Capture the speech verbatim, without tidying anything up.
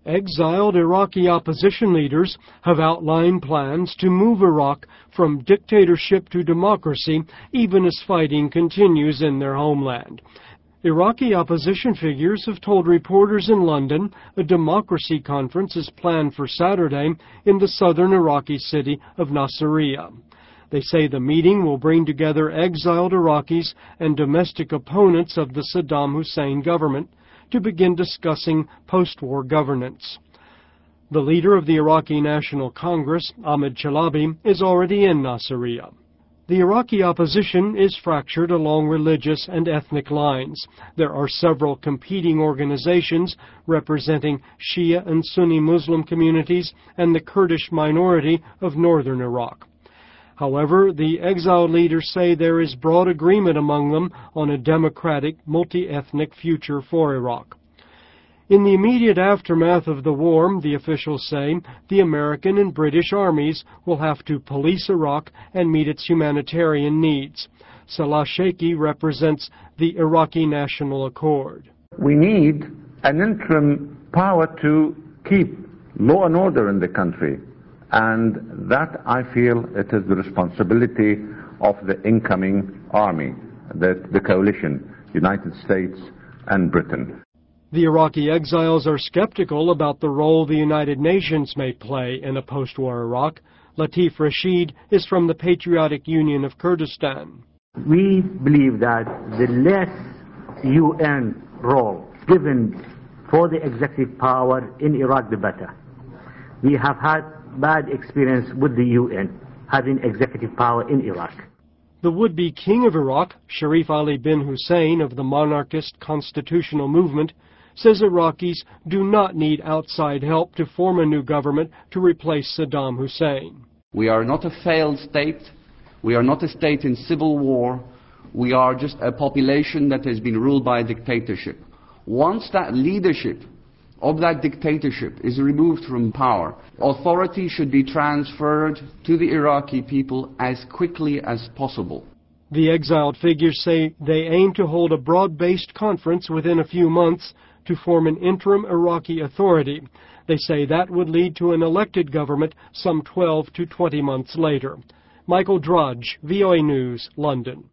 Exiled Iraqi opposition leaders have outlined plans to move Iraq from dictatorship to democracy, even as fighting continues in their homeland. Iraqi opposition figures have told reporters in London a democracy conference is planned for Saturday in the southern Iraqi city of Nasiriyah. They say the meeting will bring together exiled Iraqis and domestic opponents of the Saddam Hussein government to begin discussing post-war governance. The leader of the Iraqi National Congress, Ahmed Chalabi, is already in Nasiriyah. The Iraqi opposition is fractured along religious and ethnic lines. There are several competing organizations representing Shia and Sunni Muslim communities and the Kurdish minority of northern Iraq. However, the exiled leaders say there is broad agreement among them on a democratic, multi-ethnic future for Iraq. In the immediate aftermath of the war, the officials say, the American and British armies will have to police Iraq and meet its humanitarian needs. Salah Sheikhi represents the Iraqi National Accord. We need an interim power to keep law and order in the country. And that, I feel, it is the responsibility of the incoming army, the, the coalition, United States and Britain. The Iraqi exiles are skeptical about the role the United Nations may play in a post-war Iraq. Latif Rashid is from the Patriotic Union of Kurdistan. We believe that the less U N role given for the executive power in Iraq, the better. We have had bad experience with the U N having executive power in Iraq. The would-be king of Iraq, Sharif Ali bin Hussein of the monarchist constitutional movement, says Iraqis do not need outside help to form a new government to replace Saddam Hussein. We are not a failed state. We are not a state in civil war. We are just a population that has been ruled by a dictatorship. Once that leadership of that dictatorship is removed from power, authority should be transferred to the Iraqi people as quickly as possible. The exiled figures say they aim to hold a broad-based conference within a few months to form an interim Iraqi authority. They say that would lead to an elected government some twelve to twenty months later. Michael Drudge, V O A News, London.